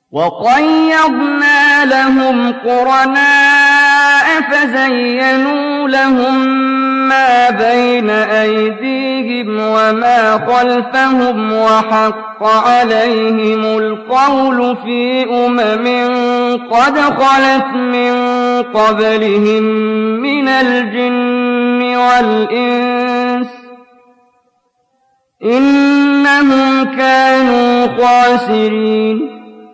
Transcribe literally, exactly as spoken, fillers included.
وَقَيَّضْنَا لَهُمْ قُرَنَاءَ فَزَيَّنُوا لَهُم مَّا بَيْنَ أَيْدِيهِمْ وَمَا خَلْفَهُمْ وَحَقَّ عَلَيْهِمُ الْقَوْلُ فِي أُمَمٍ قَدْ خَلَتْ مِن قَبْلِهِم مِّنَ الْجِنِّ وَالْإِنسِ ۖ إِنَّهُمْ كَانُوا خَاسِرِينَ